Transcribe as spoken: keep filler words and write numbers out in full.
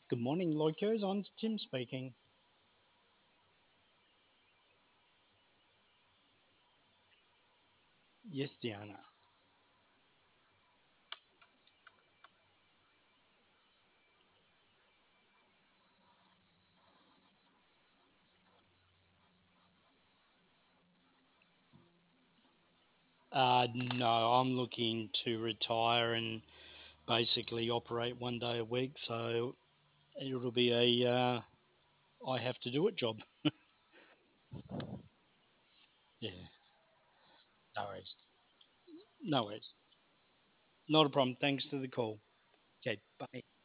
Good morning, Loicos. On Tim speaking. Yes, Diana. Uh, no, I'm looking to retire and basically operate one day a week. So it'll be a uh, I have to do it job. Yeah, no worries. No worries. Not a problem. Thanks for the call. Okay, bye.